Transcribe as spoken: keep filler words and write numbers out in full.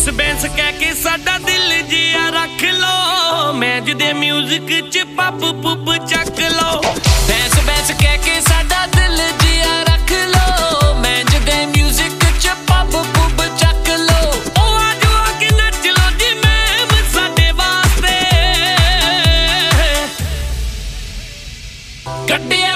ਬੈਂਸ ਬੈਂਸ ਕਹਿ ਕੇ ਸਾਡਾ ਦਿਲ ਜਿਆ ਰੱਖ ਲੋ, ਮੈਚ ਦੇ ਮਿਊਜ਼ਿਕ ਚ ਪੱਪ ਪੁੱਪ ਚੱਕ ਲੋ। ਬੈਂਸ ਬੈਂਸ ਕਹਿ ਕੇ ਸਾਡਾ ਦਿਲ ਜਿਆ ਰੱਖ ਲੋ, ਮੈਚ ਦੇ ਮਿਊਜ਼ਿਕ ਚ ਪੱਪ ਪੁੱਪ ਚੱਕ ਲੋ। ਉਹ ਆਜੋ ਆ ਕੇ ਨੱਚ ਲੋ ਜੀ ਮੈਮ ਸਾਡੇ ਵਾਸਤੇ, ਕੱਢਿਆ